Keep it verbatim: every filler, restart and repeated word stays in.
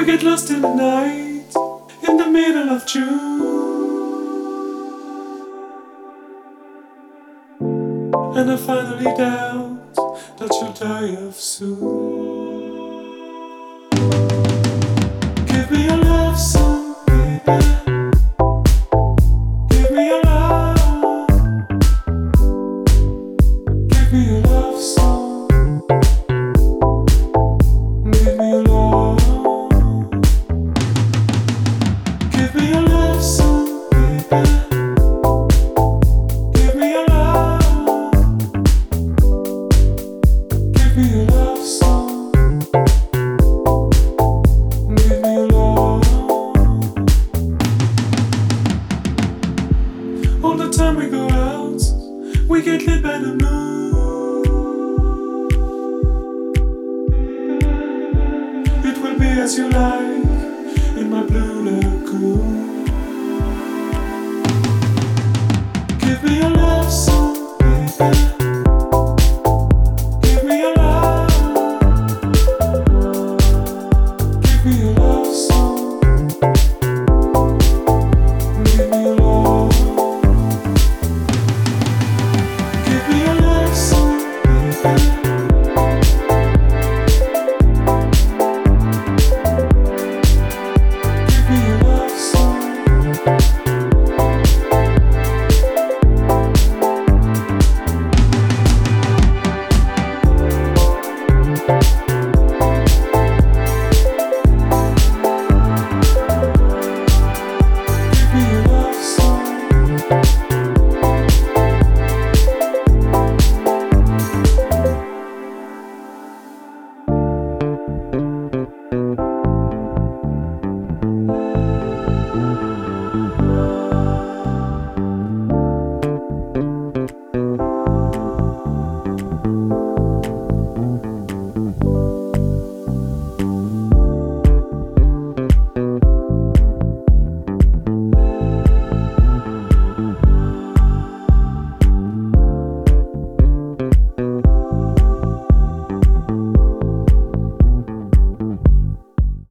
get lost in the night, in the middle of June. And I finally doubt that you'll die of soon. Give me your love song, baby. Give me your love. Give me your love song. Give me your love. Give me your love song, baby. Give me your love. Give me your love song. Give me your love. All the time we go out, we get lit by the moon. It will be as you like.